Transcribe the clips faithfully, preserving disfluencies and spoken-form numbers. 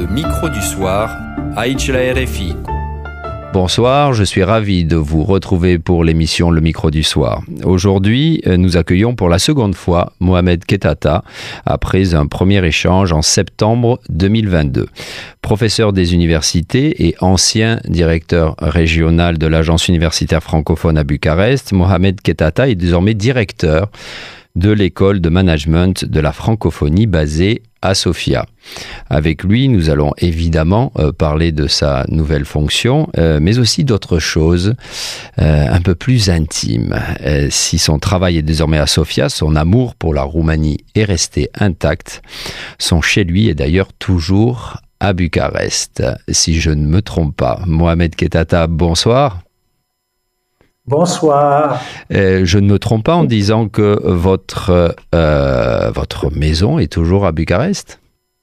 Le micro du soir, Aïch la R F I. Bonsoir, je suis ravi de vous retrouver pour l'émission Le micro du soir. Aujourd'hui, nous accueillons pour la seconde fois Mohamed Kettata, après un premier échange en septembre deux mille vingt-deux. Professeur des universités et ancien directeur régional de l'agence universitaire francophone à Bucarest, Mohamed Kettata est désormais directeur de l'école de management de la francophonie basée à Sofia. Avec lui, nous allons évidemment euh, parler de sa nouvelle fonction, euh, mais aussi d'autres choses euh, un peu plus intimes. Euh, si son travail est désormais à Sofia, son amour pour la Roumanie est resté intact. Son chez lui est d'ailleurs toujours à Bucarest, si je ne me trompe pas. Mohamed Kettata, bonsoir. Bonsoir. Euh, je ne me trompe pas en disant que votre, euh, votre maison est toujours à Bucarest ?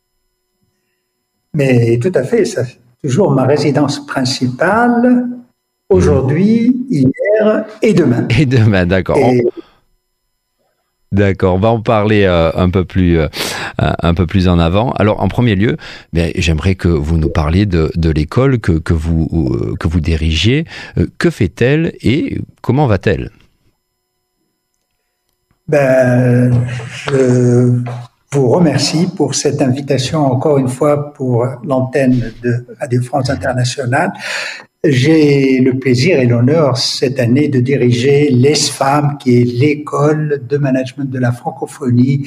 Mais tout à fait, c'est toujours ma résidence principale, aujourd'hui, hier et demain. Et demain, d'accord. Et... D'accord, on va en parler euh, un peu plus euh, un peu plus en avant. Alors, en premier lieu, bien, j'aimerais que vous nous parliez de, de l'école que que vous euh, que vous dirigiez. Euh, que fait-elle et comment va-t-elle ? Ben, je vous remercie pour cette invitation encore une fois pour l'antenne de Radio France Internationale. J'ai le plaisir et l'honneur cette année de diriger l'E S F A M, qui est l'école de management de la francophonie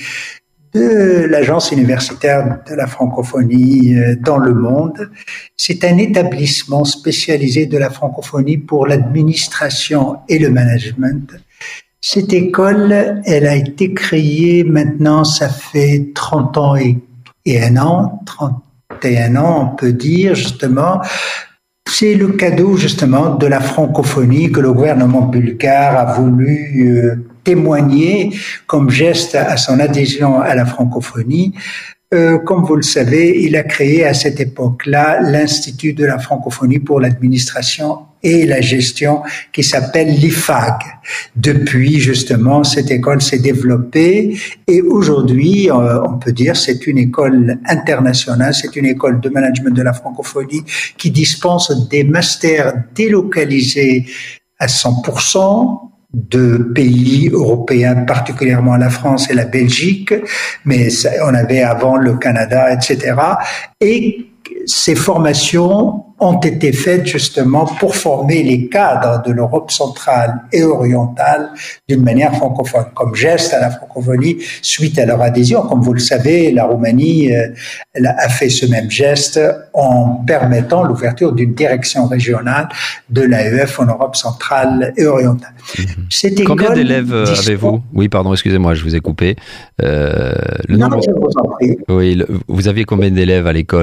de l'agence universitaire de la francophonie dans le monde. C'est un établissement spécialisé de la francophonie pour l'administration et le management. Cette école, elle a été créée maintenant, ça fait trente ans et, et un an, trente et un ans, on peut dire justement. C'est le cadeau justement de la francophonie que le gouvernement bulgare a voulu euh, témoigner comme geste à son adhésion à la francophonie. Euh, comme vous le savez, il a créé à cette époque-là l'Institut de la francophonie pour l'administration et la gestion qui s'appelle l'I F A G. Depuis, justement, cette école s'est développée et aujourd'hui, euh, on peut dire, c'est une école internationale, c'est une école de management de la francophonie qui dispense des masters délocalisés à cent pour cent de pays européens, particulièrement la France et la Belgique, mais ça, on avait avant le Canada, et cetera. Et ces formations ont été faites justement pour former les cadres de l'Europe centrale et orientale d'une manière francophone, comme geste à la francophonie suite à leur adhésion. Comme vous le savez, la Roumanie euh, a fait ce même geste en permettant l'ouverture d'une direction régionale de l'A E F en Europe centrale et orientale. Mmh. Cette Combien école d'élèves avez-vous ? Oui, pardon, excusez-moi, je vous ai coupé. Euh, le non, nombre... je vous en prie. Oui, le... vous aviez combien d'élèves à l'école ?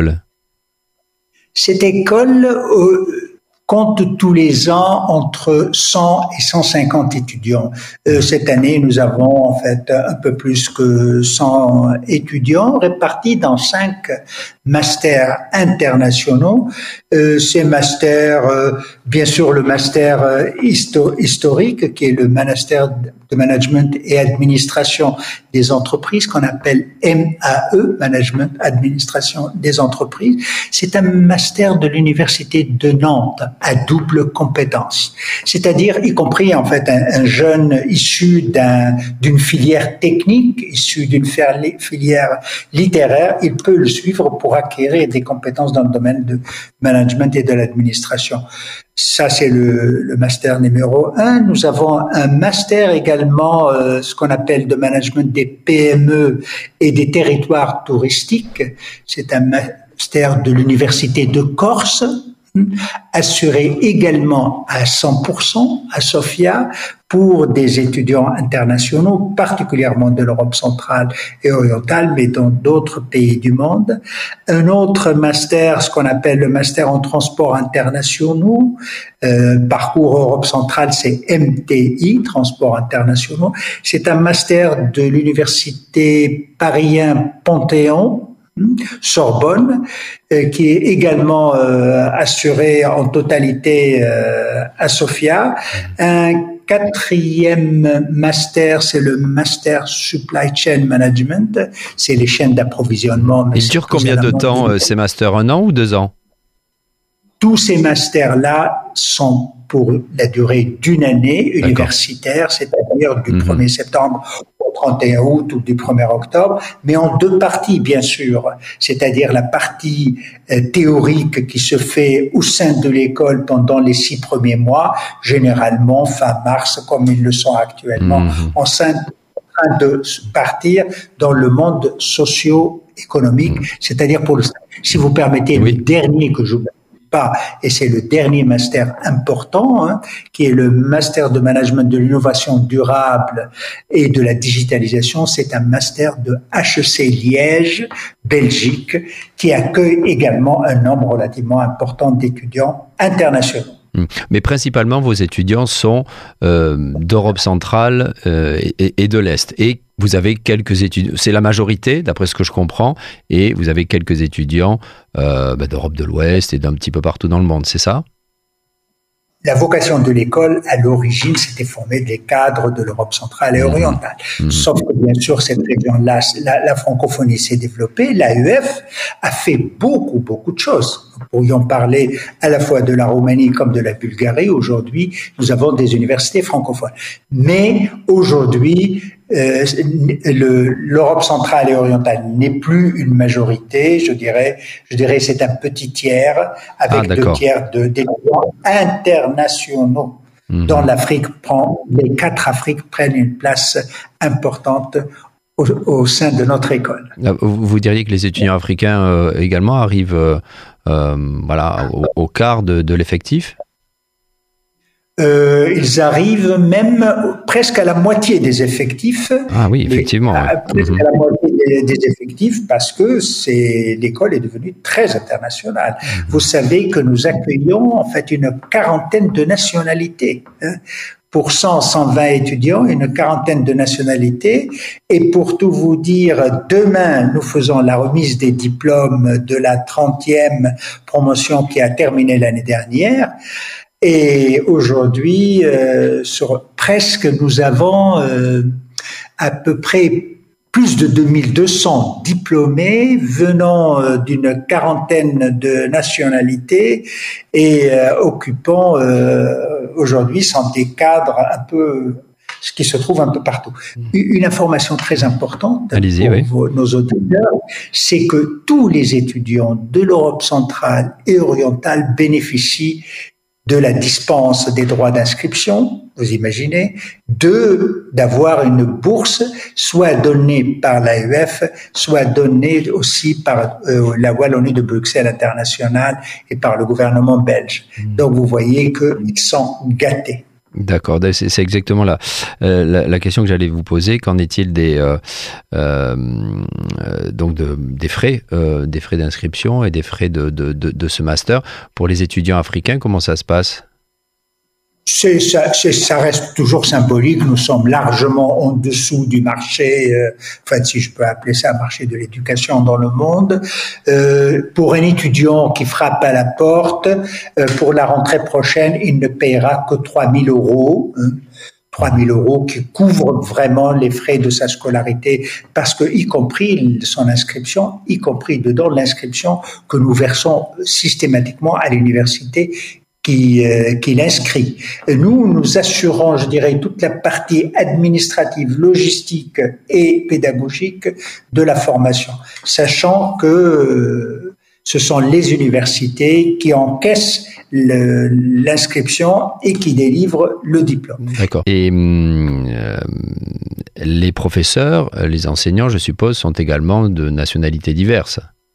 Cette école euh, compte tous les ans entre cent et cent cinquante étudiants. Euh, cette année, nous avons en fait un peu plus que cent étudiants répartis dans cinq masters internationaux. Euh, ces masters, euh, bien sûr le master euh, histo- historique qui est le master de management et administration des entreprises qu'on appelle M A E, management administration des entreprises. C'est un master de l'université de Nantes à double compétence, c'est-à-dire y compris en fait un, un jeune issu d'un, d'une filière technique, issu d'une filière littéraire, il peut le suivre pour acquérir des compétences dans le domaine de management et de l'administration. Ça, c'est le, le master numéro un. Nous avons un master également, euh, ce qu'on appelle de management des P M E et des territoires touristiques. C'est un master de l'université de Corse, assuré également à cent pour cent à Sofia pour des étudiants internationaux, particulièrement de l'Europe centrale et orientale, mais dans d'autres pays du monde. Un autre master, ce qu'on appelle le master en transports internationaux, euh, parcours Europe centrale, c'est M T I, transports internationaux. C'est un master de l'université Paris Panthéon, Sorbonne, euh, qui est également euh, assuré en totalité euh, à Sofia. Un quatrième master, c'est le Master Supply Chain Management. C'est les chaînes d'approvisionnement. Il dure combien de temps euh, ces masters? Un an ou deux ans? Tous ces masters-là sont pour la durée d'une année universitaire, c'est-à-dire du mmh. premier septembre au trente et un août ou du premier octobre, mais en deux parties, bien sûr. C'est-à-dire la partie euh, théorique qui se fait au sein de l'école pendant les six premiers mois, généralement fin mars, comme ils le sont actuellement, mmh. en train de partir dans le monde socio-économique, mmh. c'est-à-dire pour le, si vous permettez, oui. le dernier que je pas, et c'est le dernier master important, hein, qui est le master de management de l'innovation durable et de la digitalisation. C'est un master de H E C Liège, Belgique, qui accueille également un nombre relativement important d'étudiants internationaux. Mais principalement, vos étudiants sont euh, d'Europe centrale euh, et, et de l'Est. Et vous avez quelques étudiants, c'est la majorité, d'après ce que je comprends, et vous avez quelques étudiants euh, bah, d'Europe de l'Ouest et d'un petit peu partout dans le monde, c'est ça ? La vocation de l'école, à l'origine, c'était former des cadres de l'Europe centrale et orientale. Mmh. Sauf que, bien sûr, cette région-là, la, la francophonie s'est développée. L'A E F a fait beaucoup, beaucoup de choses. Nous pourrions parler à la fois de la Roumanie comme de la Bulgarie. Aujourd'hui, nous avons des universités francophones. Mais aujourd'hui, euh, le, l'Europe centrale et orientale n'est plus une majorité. Je dirais, je dirais, c'est un petit tiers avec ah, deux tiers de d'étudiants internationaux. Mmh. Dans l'Afrique, prend, les quatre Afriques prennent une place importante au, au sein de notre école. Vous diriez que les étudiants africains euh, également arrivent, euh, euh, voilà, au, au quart de, de l'effectif? Euh, ils arrivent même presque à la moitié des effectifs. Ah oui, effectivement. À, presque mmh. à la moitié des, des effectifs parce que c'est, l'école est devenue très internationale. Mmh. Vous savez que nous accueillons en fait une quarantaine de nationalités. Hein. Pour cent, cent vingt étudiants, une quarantaine de nationalités. Et pour tout vous dire, demain, nous faisons la remise des diplômes de la trentième promotion qui a terminé l'année dernière. Et aujourd'hui, euh, sur presque, nous avons euh, à peu près plus de deux mille deux cents diplômés venant euh, d'une quarantaine de nationalités et euh, occupant euh, aujourd'hui sont des cadres un peu, ce qui se trouve un peu partout. Une information très importante Allez-y, pour oui. vos, nos auditeurs, c'est que tous les étudiants de l'Europe centrale et orientale bénéficient de la dispense des droits d'inscription, vous imaginez, deux, d'avoir une bourse, soit donnée par l'A E F, soit donnée aussi par euh, la Wallonie de Bruxelles Internationale et par le gouvernement belge. Mmh. Donc vous voyez qu'ils sont gâtés. D'accord, c'est, c'est exactement la, euh, la, la question que j'allais vous poser. Qu'en est-il des euh, euh, donc de, des frais, euh, des frais d'inscription et des frais de, de, de, de ce master pour les étudiants africains? Comment ça se passe? C'est, ça, c'est, ça reste toujours symbolique. Nous sommes largement en dessous du marché, euh, enfin si je peux appeler ça un marché de l'éducation dans le monde. Euh, pour un étudiant qui frappe à la porte, euh, pour la rentrée prochaine, il ne paiera que trois mille euros. Hein. trois mille euros qui couvrent vraiment les frais de sa scolarité, parce que, y compris son inscription, y compris dedans l'inscription que nous versons systématiquement à l'université qui, euh, qui l'inscrit. Nous, nous assurons, je dirais, toute la partie administrative, logistique et pédagogique de la formation, sachant que euh, ce sont les universités qui encaissent le, l'inscription et qui délivrent le diplôme. D'accord. Et euh, les professeurs, les enseignants, je suppose, sont également de nationalités diverses.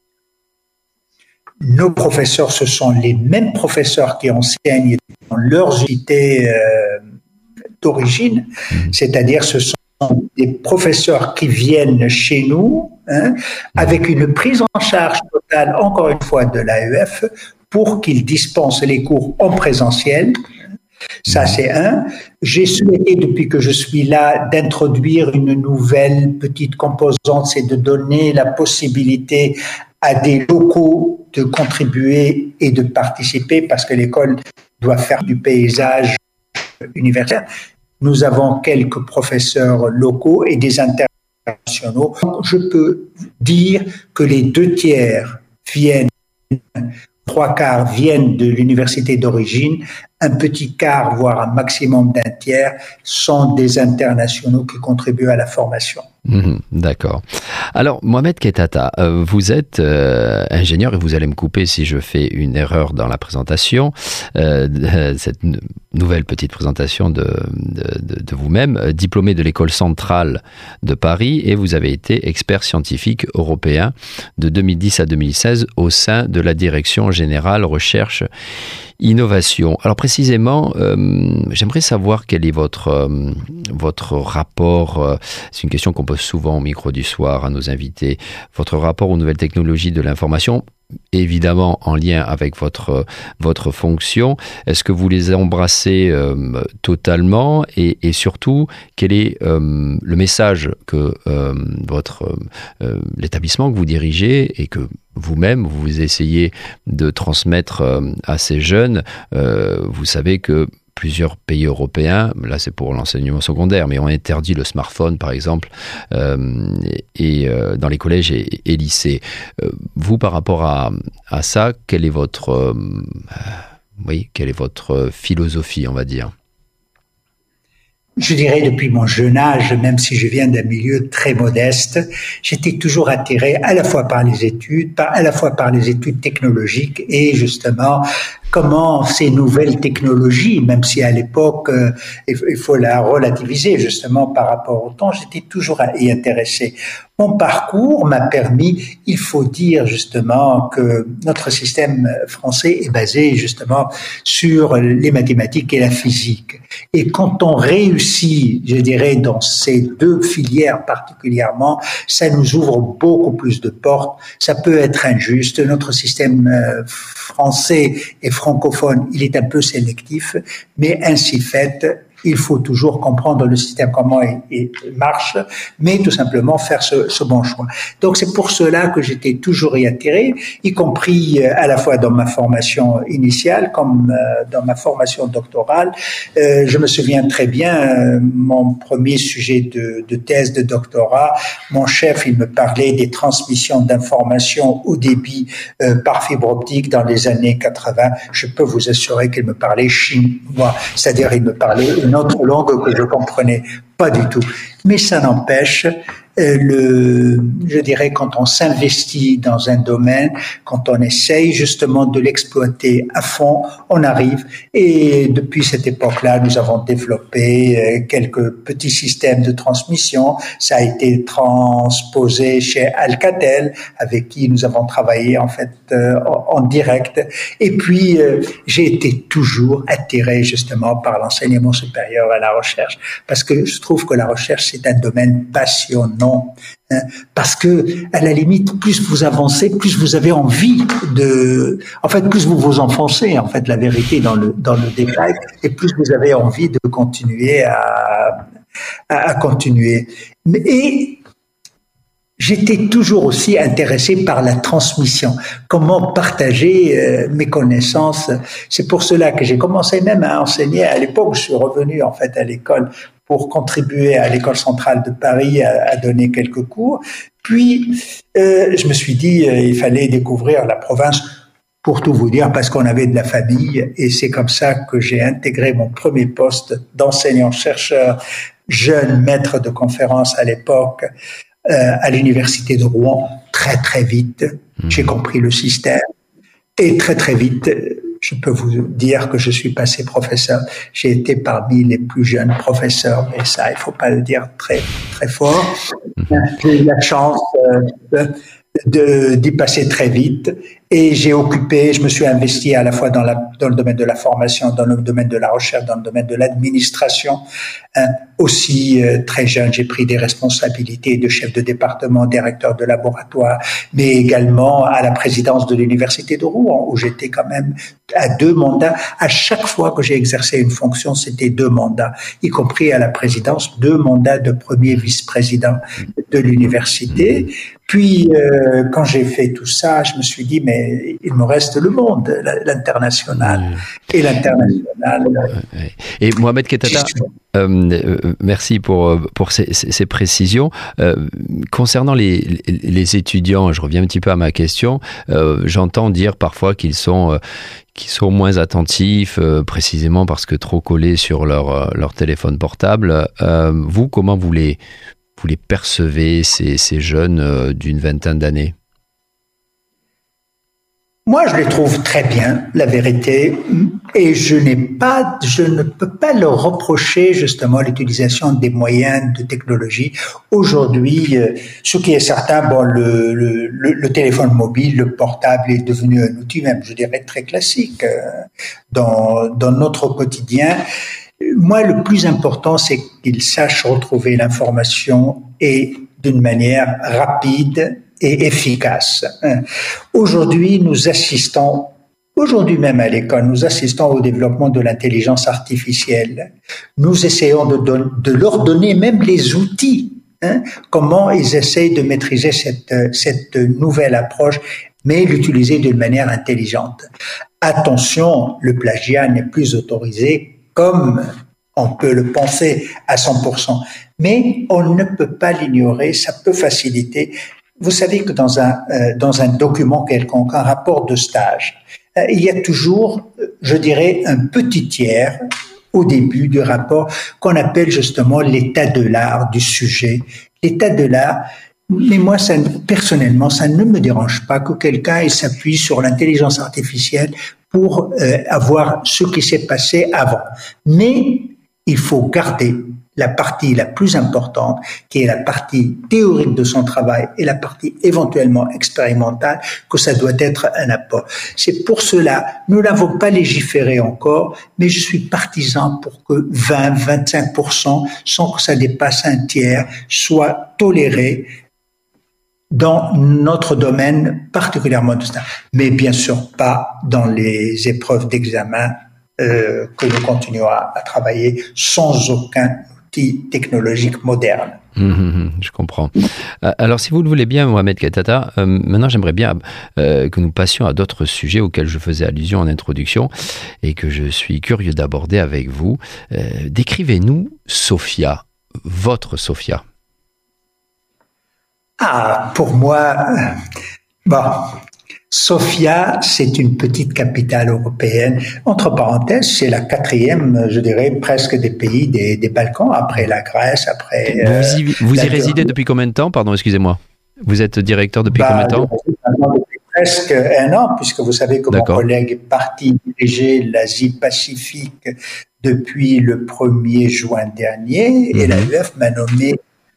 Nos professeurs, ce sont les mêmes professeurs qui enseignent dans leurs unités euh, d'origine, mmh. c'est-à-dire ce sont des professeurs qui viennent chez nous hein, mmh. avec une prise en charge totale, encore une fois, de l'A E F pour qu'ils dispensent les cours en présentiel. Ça, c'est un. J'ai souhaité, depuis que je suis là, d'introduire une nouvelle petite composante, c'est de donner la possibilité à des locaux de contribuer et de participer, parce que l'école doit faire du paysage universitaire. Nous avons quelques professeurs locaux et des internationaux. Je peux dire que les deux tiers viennent, trois quarts viennent de l'université d'origine, un petit quart, voire un maximum d'un tiers, sont des internationaux qui contribuent à la formation. Mmh, d'accord. Alors, Mohamed Kettata, euh, vous êtes euh, ingénieur, et vous allez me couper si je fais une erreur dans la présentation, euh, de, cette n- nouvelle petite présentation de, de, de, de vous-même, euh, diplômé de l'école centrale de Paris, et vous avez été expert scientifique européen de deux mille dix à deux mille seize au sein de la Direction générale recherche innovation. Alors précisément, euh, j'aimerais savoir quel est votre euh, votre rapport, euh, c'est une question qu'on pose souvent au micro du soir à nos invités, votre rapport aux nouvelles technologies de l'information, évidemment en lien avec votre votre fonction. Est-ce que vous les embrassez euh, totalement et, et surtout, quel est euh, le message que euh, votre euh, l'établissement que vous dirigez et que vous-même, vous essayez de transmettre euh, à ces jeunes? euh, Vous savez que plusieurs pays européens, là c'est pour l'enseignement secondaire, mais ont interdit le smartphone par exemple, euh, et, et euh, dans les collèges et, et lycées. Euh, vous, par rapport à, à ça, quelle est votre, euh, oui, quelle est votre philosophie, on va dire? Je dirais depuis mon jeune âge, même si je viens d'un milieu très modeste, j'étais toujours attiré à la fois par les études, par, à la fois par les études technologiques et justement comment ces nouvelles technologies, même si à l'époque euh, il faut la relativiser justement par rapport au temps, j'étais toujours y intéressé. Mon parcours m'a permis, il faut dire justement que notre système français est basé justement sur les mathématiques et la physique. Et quand on réussit, je dirais, dans ces deux filières particulièrement, ça nous ouvre beaucoup plus de portes. Ça peut être injuste. Notre système français et francophone, il est un peu sélectif, mais ainsi fait, il faut toujours comprendre le système, comment il, il marche, mais tout simplement faire ce, ce bon choix. Donc c'est pour cela que j'étais toujours y attiré, y compris à la fois dans ma formation initiale comme dans ma formation doctorale. Euh, je me souviens très bien, mon premier sujet de, de thèse de doctorat, mon chef, il me parlait des transmissions d'informations au débit euh, par fibre optique dans les années quatre-vingts. Je peux vous assurer qu'il me parlait chinois, c'est-à-dire il me parlait une autre langue que je comprenais pas du tout. Mais ça n'empêche, euh, le, je dirais, quand on s'investit dans un domaine, quand on essaye justement de l'exploiter à fond, on arrive. Et depuis cette époque-là, nous avons développé euh, quelques petits systèmes de transmission. Ça a été transposé chez Alcatel, avec qui nous avons travaillé en fait euh, en, en direct. Et puis, euh, j'ai été toujours attiré justement par l'enseignement supérieur et la recherche, parce que je trouve que la recherche, c'est un domaine passionnant, hein, parce que, à la limite, plus vous avancez, plus vous avez envie de, en fait, plus vous vous enfoncez, en fait, la vérité dans le, dans le détail, et plus vous avez envie de continuer à, à, à continuer. Mais, et, j'étais toujours aussi intéressé par la transmission, comment partager euh, mes connaissances. C'est pour cela que j'ai commencé même à enseigner. À l'époque, je suis revenu en fait à l'école pour contribuer à l'école centrale de Paris à, à donner quelques cours. Puis, euh, je me suis dit, euh, il fallait découvrir la province. Pour tout vous dire, parce qu'on avait de la famille, et c'est comme ça que j'ai intégré mon premier poste d'enseignant-chercheur, jeune maître de conférence à l'époque, Euh, à l'université de Rouen. Très très vite, mmh. j'ai compris le système, et très très vite, je peux vous dire que je suis passé professeur. J'ai été parmi les plus jeunes professeurs, mais ça, il faut pas le dire très très fort. Mmh. J'ai eu la chance euh, de, de, d'y passer très vite, et j'ai occupé, je me suis investi à la fois dans, la, dans le domaine de la formation, dans le domaine de la recherche, dans le domaine de l'administration. Hein, aussi euh, très jeune, j'ai pris des responsabilités de chef de département, directeur de laboratoire, mais également à la présidence de l'université de Rouen, où j'étais quand même à deux mandats. À chaque fois que j'ai exercé une fonction, c'était deux mandats, y compris à la présidence, deux mandats de premier vice-président de l'université. Puis, euh, quand j'ai fait tout ça, je me suis dit, mais mais il me reste le monde, l'international. Mmh. Et l'international. Et Mohamed Kettata, euh, euh, merci pour, pour ces, ces, ces précisions. Euh, concernant les, les étudiants, je reviens un petit peu à ma question, euh, j'entends dire parfois qu'ils sont... Euh, qui sont moins attentifs, euh, précisément parce que trop collés sur leur, leur téléphone portable. Euh, vous, comment vous les, vous les percevez, ces, ces jeunes euh, d'une vingtaine d'années ? Moi, je les trouve très bien, la vérité, et je n'ai pas, je ne peux pas leur reprocher justement l'utilisation des moyens de technologie. Aujourd'hui, euh, ce qui est certain, bon, le, le, le, le téléphone mobile, le portable est devenu un outil même, je dirais, très classique euh, dans, dans notre quotidien. Moi, le plus important, c'est qu'ils sachent retrouver l'information et d'une manière rapide et efficace. Aujourd'hui, nous assistons, aujourd'hui même à l'école, nous assistons au développement de l'intelligence artificielle. Nous essayons de, don- de leur donner même les outils, hein, comment ils essayent de maîtriser cette, cette nouvelle approche, mais l'utiliser d'une manière intelligente. Attention, le plagiat n'est plus autorisé comme on peut le penser à cent pour cent, mais on ne peut pas l'ignorer, ça peut faciliter. Vous savez que dans un euh, dans un document quelconque, un rapport de stage, euh, il y a toujours, je dirais, un petit tiers au début du rapport qu'on appelle justement l'état de l'art du sujet. L'état de l'art, mais moi, ça, personnellement, ça ne me dérange pas que quelqu'un il s'appuie sur l'intelligence artificielle pour euh, avoir ce qui s'est passé avant. Mais il faut garder la partie la plus importante, qui est la partie théorique de son travail et la partie éventuellement expérimentale, que ça doit être un apport. C'est pour cela, nous n'avons pas légiféré encore, mais je suis partisan pour que vingt à vingt-cinq pour cent, sans que ça dépasse un tiers, soit toléré dans notre domaine particulièrement de ça. Mais bien sûr pas dans les épreuves d'examen euh, que nous continuons à, à travailler sans aucun technologique moderne. Mmh, mmh, je comprends. Alors, si vous le voulez bien, Mohamed Kettata, euh, maintenant j'aimerais bien euh, que nous passions à d'autres sujets auxquels je faisais allusion en introduction et que je suis curieux d'aborder avec vous. Euh, décrivez-nous Sofia, votre Sofia. Ah, pour moi, bon, Sofia, c'est une petite capitale européenne. Entre parenthèses, c'est la quatrième, je dirais, presque des pays des, des Balkans, après la Grèce, après... Vous y, vous y résidez depuis combien de temps? Pardon, excusez-moi. Vous êtes directeur depuis bah, combien de temps? Depuis presque un an, puisque vous savez que D'accord. Mon collègue est parti diriger l'Asie-Pacifique depuis le premier juin dernier, mmh. et l'A U F m'a nommé...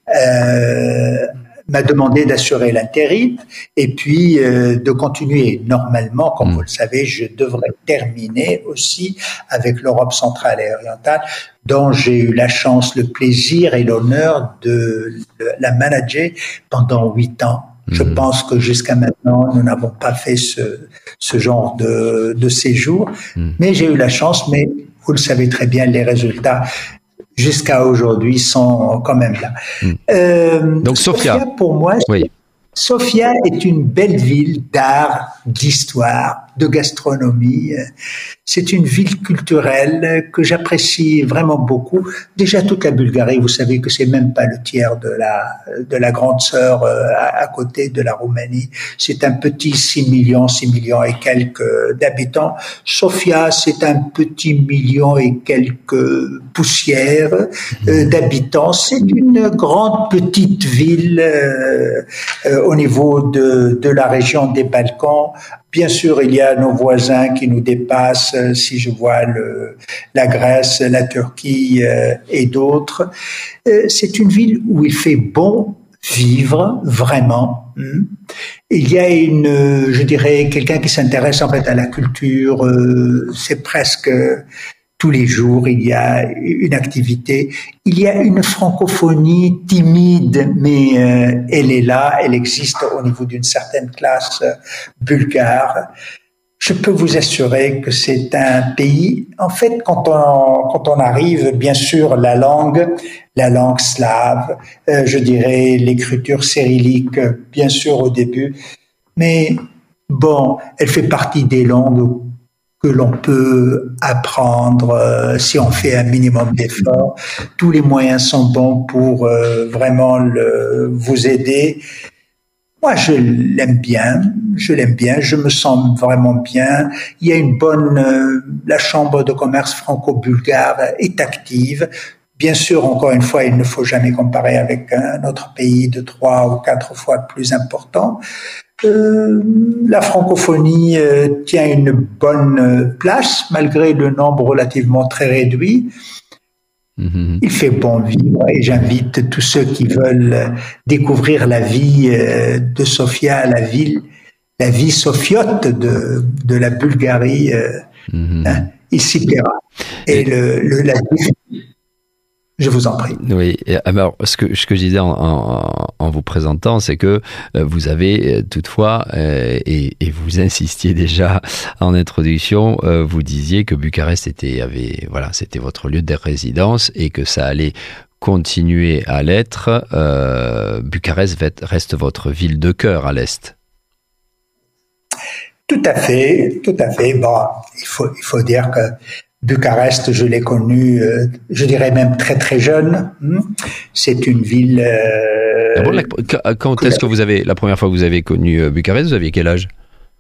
Euh, m'a demandé d'assurer l'intérim et puis euh, de continuer. Normalement, comme mmh. vous le savez, je devrais terminer aussi avec l'Europe centrale et orientale, dont j'ai eu la chance, le plaisir et l'honneur de, de la manager pendant huit ans. Mmh. Je pense que jusqu'à maintenant, nous n'avons pas fait ce, ce genre de, de séjour, mmh. mais j'ai eu la chance, mais vous le savez très bien, les résultats jusqu'à aujourd'hui sont quand même là. Mmh. Euh, Donc Sofia, Sofia pour moi, oui. Sofia est une belle ville d'art, d'histoire, de gastronomie. C'est une ville culturelle que j'apprécie vraiment beaucoup. Déjà toute la Bulgarie, vous savez que c'est même pas le tiers de la de la grande sœur à, à côté de la Roumanie. C'est un petit six millions, six millions et quelques d'habitants. Sofia, c'est un petit million et quelques poussières euh, d'habitants. C'est une grande petite ville euh, euh, au niveau de de la région des Balkans. Bien sûr, il y a nos voisins qui nous dépassent, si je vois le, la Grèce, la Turquie euh, et d'autres. Euh, c'est une ville où il fait bon vivre, vraiment. Il y a une, je dirais, quelqu'un qui s'intéresse en fait à la culture, euh, c'est presque... tous les jours, il y a une activité. Il y a une francophonie timide, mais euh, elle est là, elle existe au niveau d'une certaine classe euh, bulgare. Je peux vous assurer que c'est un pays, en fait, quand on, quand on arrive, bien sûr, la langue, la langue slave, euh, je dirais l'écriture cyrillique, bien sûr, au début, mais Bon, elle fait partie des langues que l'on peut apprendre euh, si on fait un minimum d'efforts. Tous les moyens sont bons pour euh, vraiment le, vous aider. Moi, je l'aime bien, je l'aime bien, je me sens vraiment bien. Il y a une bonne, euh, la Chambre de commerce franco-bulgare est active. Bien sûr, encore une fois, il ne faut jamais comparer avec un autre pays de trois ou quatre fois plus important. Euh, la francophonie euh, tient une bonne place malgré le nombre relativement très réduit. Mm-hmm. Il fait bon vivre et j'invite tous ceux qui veulent découvrir la vie euh, de Sofia, la ville, la vie sofiote de, de la Bulgarie. Euh, mm-hmm. hein, il s'y plaira. Et, et le, le, la Je vous en prie. Oui, alors ce que, ce que je disais en, en, en vous présentant, c'est que vous avez toutefois, euh, et, et vous insistiez déjà en introduction, euh, vous disiez que Bucarest était, avait, voilà, c'était votre lieu de résidence et que ça allait continuer à l'être. Euh, Bucarest reste votre ville de cœur à l'Est. Tout à fait, tout à fait. Bon, il faut, il faut dire que Bucarest, je l'ai connu, euh, je dirais même très très jeune. C'est une ville. Euh, ah bon, la, quand est-ce que vous avez la première fois que vous avez connu Bucarest, vous aviez quel âge?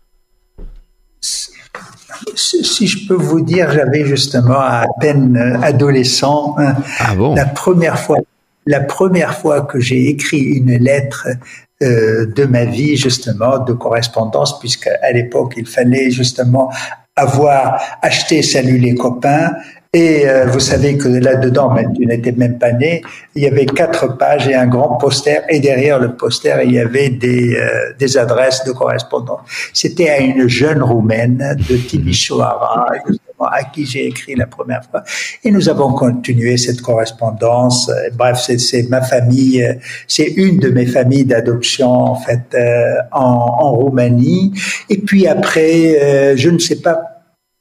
Si, si je peux vous dire, j'avais justement à peine adolescent. Ah bon? La première fois, la première fois que j'ai écrit une lettre euh, de ma vie, justement, de correspondance, puisque à l'époque il fallait justement avoir acheté Salut les copains, et euh, vous savez que là-dedans, même tu n'étais même pas né, il y avait quatre pages et un grand poster, et derrière le poster, il y avait des, euh, des adresses de correspondance. C'était à une jeune Roumaine de Timișoara, justement, à qui j'ai écrit la première fois, et nous avons continué cette correspondance. Bref, c'est, c'est ma famille, c'est une de mes familles d'adoption, en fait, euh, en, en Roumanie. Et puis après, euh, je ne sais pas,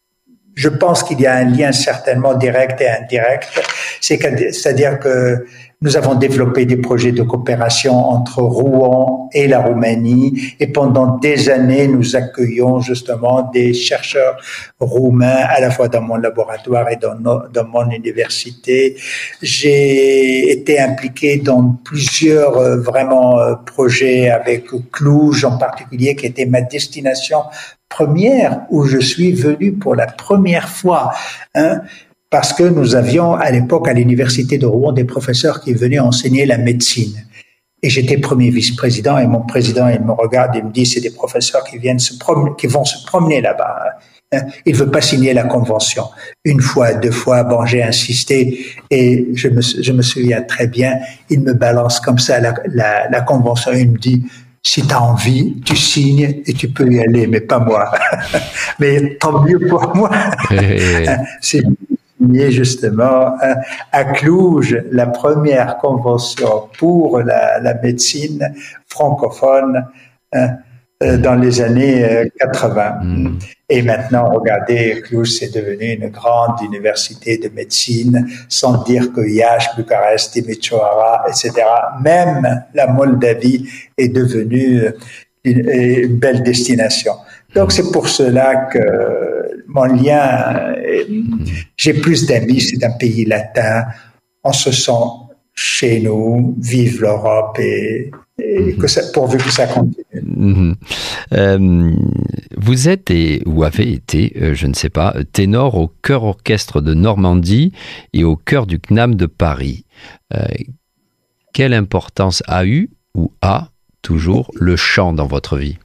je pense qu'il y a un lien certainement direct et indirect. C'est que, c'est-à-dire que nous avons développé des projets de coopération entre Rouen et la Roumanie, et pendant des années, nous accueillons justement des chercheurs roumains, à la fois dans mon laboratoire et dans, no, dans mon université. J'ai été impliqué dans plusieurs euh, vraiment euh, projets avec Cluj en particulier, qui était ma destination première, où je suis venu pour la première fois, hein, parce que nous avions à l'époque à l'université de Rouen des professeurs qui venaient enseigner la médecine. Et j'étais premier vice-président, et mon président, il me regarde et me dit, c'est des professeurs qui viennent se promener, qui vont se promener là-bas. Hein. Il veut pas signer la convention. Une fois, deux fois, bon, j'ai insisté, et je me, je me souviens très bien, il me balance comme ça la, la, la convention, et il me dit, si tu as envie, tu signes et tu peux y aller, mais pas moi. Mais tant mieux pour moi. C'est signé justement à Cluj la première convention pour la, la médecine francophone dans les années quatre-vingts. Mm. Et maintenant, regardez, Cluj, c'est devenu une grande université de médecine, sans dire que Iași, Bucarest, Timișoara, et cetera. Même la Moldavie est devenue une, une belle destination. Donc, c'est pour cela que mon lien, j'ai plus d'amis, c'est un pays latin, on se sent chez nous, vive l'Europe et, et que ça, pourvu que ça continue. Mmh. Euh, vous êtes et, ou avez été, euh, je ne sais pas, ténor au chœur orchestre de Normandie et au chœur du C N A M de Paris. Euh, quelle importance a eu ou a toujours le chant dans votre vie?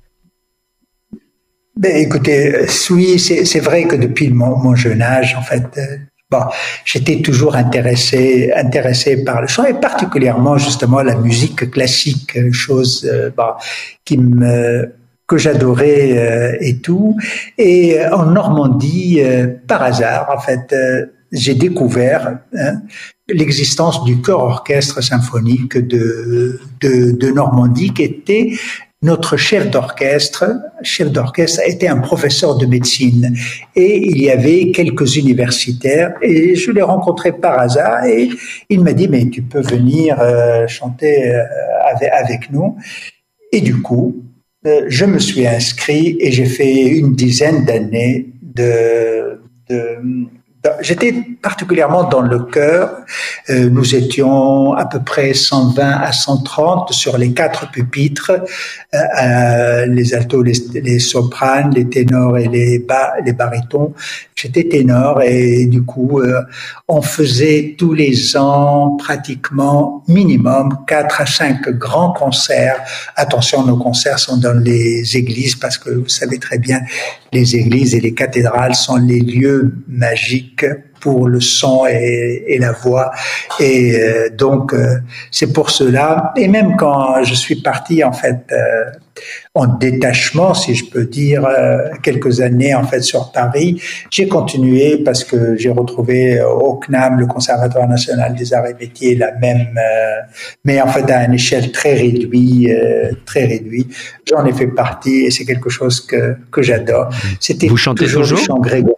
Ben, écoutez, oui, c'est, c'est vrai que depuis mon, mon jeune âge, en fait, euh, bon, j'étais toujours intéressé, intéressé par le chant et particulièrement justement la musique classique, chose euh, bon, qui me que j'adorais euh, et tout. Et euh, en Normandie, euh, par hasard, en fait, euh, j'ai découvert hein, l'existence du chœur orchestre symphonique de, de de Normandie, qui était notre chef d'orchestre, chef d'orchestre était un professeur de médecine et il y avait quelques universitaires et je l'ai rencontré par hasard et il m'a dit mais tu peux venir euh, chanter euh, avec, avec nous. Et du coup, euh, je me suis inscrit et j'ai fait une dizaine d'années de, de, de j'étais particulièrement dans le chœur. Euh, nous étions à peu près cent vingt à cent trente sur les quatre pupitres, euh, euh, les altos, les, les sopranes, les ténors et les bas, les barytons. J'étais ténor et du coup, euh, on faisait tous les ans pratiquement minimum quatre à cinq grands concerts. Attention, nos concerts sont dans les églises parce que vous savez très bien, les églises et les cathédrales sont les lieux magiques pour le son et, et la voix. Et euh, donc, euh, c'est pour cela. Et même quand je suis parti, en fait, euh, en détachement, si je peux dire, euh, quelques années, en fait, sur Paris, j'ai continué parce que j'ai retrouvé au C N A M, le Conservatoire national des arts et métiers, la même, euh, mais en fait, à une échelle très réduite, euh, très réduite. J'en ai fait partie et c'est quelque chose que, que j'adore. C'était Vous chantez toujours, toujours le chant grégorien.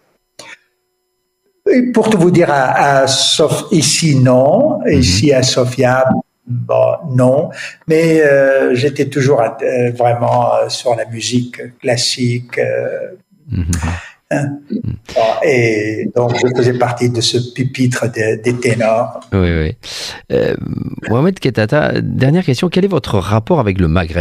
Pour tout vous dire, à, à, sauf ici, non. Mm-hmm. Ici, à Sofia, bon, non. Mais euh, j'étais toujours euh, vraiment euh, sur la musique classique. Euh, mm-hmm. hein. Mm-hmm. Bon, et donc, je faisais partie de ce pupitre de, des ténors. Oui, oui. Euh, Mohamed Kettata, dernière question. Quel est votre rapport avec le Maghreb ?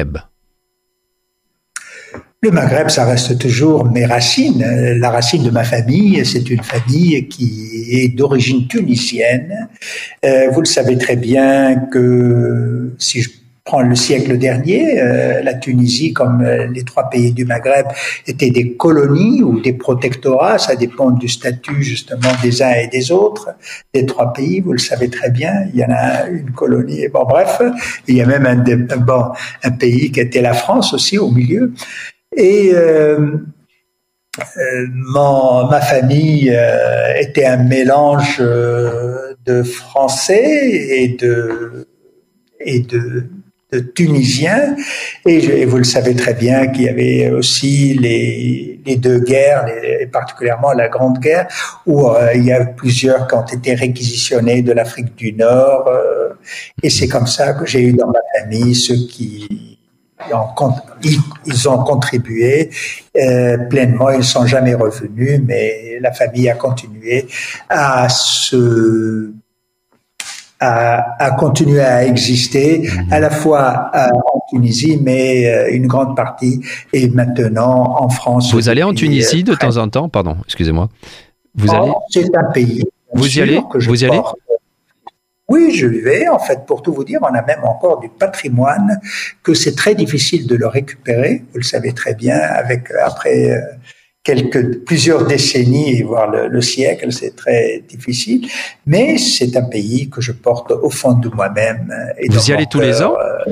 Le Maghreb, ça reste toujours mes racines. La racine de ma famille, c'est une famille qui est d'origine tunisienne. Euh, vous le savez très bien que si je prends le siècle dernier, euh, la Tunisie, comme les trois pays du Maghreb, étaient des colonies ou des protectorats. Ça dépend du statut justement des uns et des autres, des trois pays. Vous le savez très bien. Il y en a une colonie. Bon, bref, il y a même un, bon, un pays qui était la France aussi au milieu. Et euh, euh, mon, ma famille euh, était un mélange euh, de Français et de et de, de Tunisiens. Et, je, et vous le savez très bien qu'il y avait aussi les, les deux guerres, les, et particulièrement la Grande Guerre, où euh, il y a plusieurs qui ont été réquisitionnés de l'Afrique du Nord. Euh, et c'est comme ça que j'ai eu dans ma famille ceux qui ils ont contribué euh, pleinement, ils ne sont jamais revenus, mais la famille a continué à se à, à continuer à exister, à la fois à, en Tunisie, mais une grande partie est maintenant en France. Vous allez en Tunisie de temps en temps, pardon, excusez-moi. Vous oh, allez C'est un pays. Vous y allez Vous y allez Oui, je vais. En fait, pour tout vous dire, on a même encore du patrimoine que c'est très difficile de le récupérer. Vous le savez très bien. Avec après quelques plusieurs décennies, voire le, le siècle, c'est très difficile. Mais c'est un pays que je porte au fond de moi-même. Et vous y allez tous les ans euh,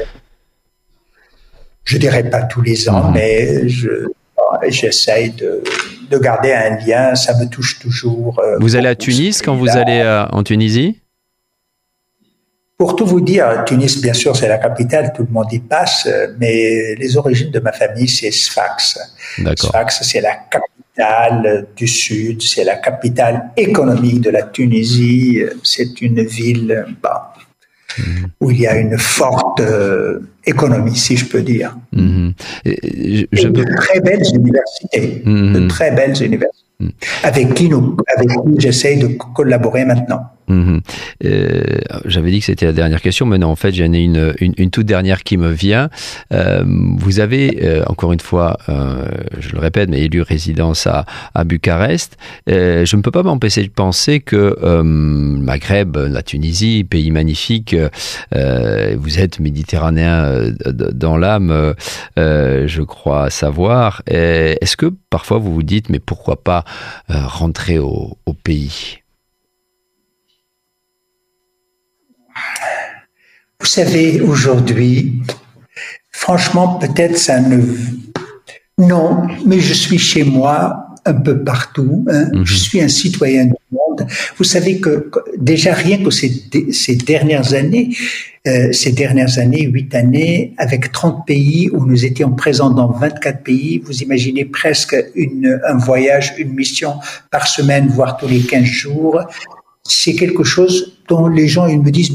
Je dirais pas tous les ans, mmh. mais je j'essaye de, de garder un lien. Ça me touche toujours. Euh, vous allez à Tunis quand vous allez euh, en Tunisie? Pour tout vous dire, Tunis, bien sûr, c'est la capitale, tout le monde y passe, mais les origines de ma famille, c'est Sfax. D'accord. Sfax, c'est la capitale du Sud, c'est la capitale économique de la Tunisie, c'est une ville bah, mmh. où il y a une forte euh, économie, si je peux dire. Mmh. Et, je, je Et peux... de très belles universités, mmh. de très belles universités, mmh. avec qui, nous, avec qui j'essaie de collaborer maintenant. Mmh. Euh, j'avais dit que c'était la dernière question, mais non, en fait, j'en ai une, une, une toute dernière qui me vient. Euh, vous avez, euh, encore une fois, euh, je le répète, mais élu résidence à, à Bucarest. Euh, je ne peux pas m'empêcher de penser que euh, Maghreb, la Tunisie, pays magnifique, euh, vous êtes méditerranéen euh, dans l'âme, euh, je crois savoir. Et est-ce que parfois vous vous dites, mais pourquoi pas euh, rentrer au, au pays ? Vous savez, aujourd'hui, franchement, peut-être ça ne... Non, mais je suis chez moi un peu partout. Hein. Mm-hmm. Je suis un citoyen du monde. Vous savez que, que déjà, rien que ces, ces dernières années, euh, ces dernières années, huit années, avec trente pays où nous étions présents dans vingt-quatre pays, vous imaginez presque une, un voyage, une mission par semaine, voire tous les quinze jours. C'est quelque chose dont les gens ils me disent, mais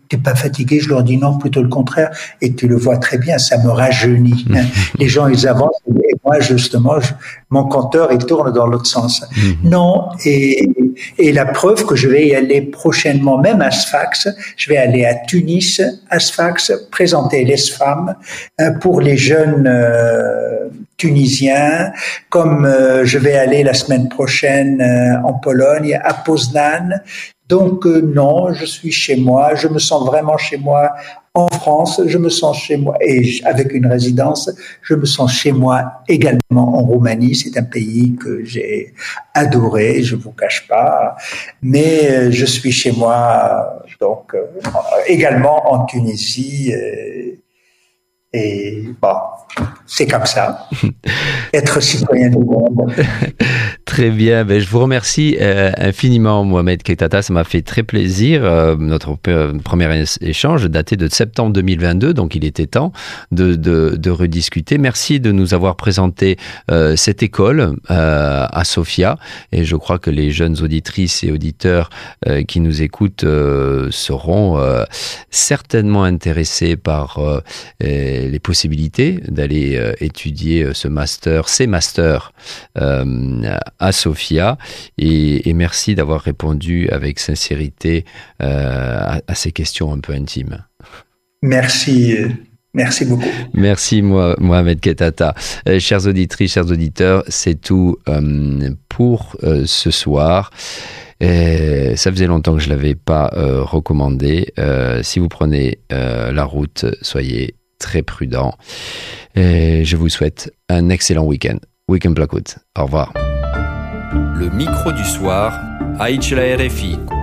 t'es pas fatigué? Je leur dis non, plutôt le contraire. Et tu le vois très bien, ça me rajeunit. Hein. Les gens, ils avancent, et moi, justement, je, mon compteur, il tourne dans l'autre sens. Mmh. Non, et, et la preuve que je vais y aller prochainement, même à Sfax, je vais aller à Tunis, à Sfax, présenter les femmes hein, pour les jeunes euh, Tunisiens, comme euh, je vais aller la semaine prochaine euh, en Pologne, à Poznan. Donc euh, non, je suis chez moi, je me sens vraiment chez moi en France, je me sens chez moi, et avec une résidence, je me sens chez moi également en Roumanie. C'est un pays que j'ai adoré, je vous cache pas, mais euh, je suis chez moi donc euh, également en Tunisie. Et, et bon, c'est comme ça. Être citoyen du monde. Très bien, ben, je vous remercie euh, infiniment Mohamed Kettata, ça m'a fait très plaisir. Euh, notre p- premier échange datait de septembre deux mille vingt-deux, donc il était temps de, de, de rediscuter. Merci de nous avoir présenté euh, cette école euh, à Sofia, et je crois que les jeunes auditrices et auditeurs euh, qui nous écoutent euh, seront euh, certainement intéressés par euh, les possibilités d'aller euh, étudier ce master, ces masters euh, à Sofia, et, et merci d'avoir répondu avec sincérité euh, à, à ces questions un peu intimes. Merci. Merci beaucoup. Merci Mohamed Kettata. Euh, chères auditrices, chers auditeurs, c'est tout euh, pour euh, ce soir. Et ça faisait longtemps que je ne l'avais pas euh, recommandé. Euh, si vous prenez euh, la route, soyez très prudents. Et je vous souhaite un excellent week-end. Week-end Blackwood. Au revoir. Le micro du soir, aici la R F I.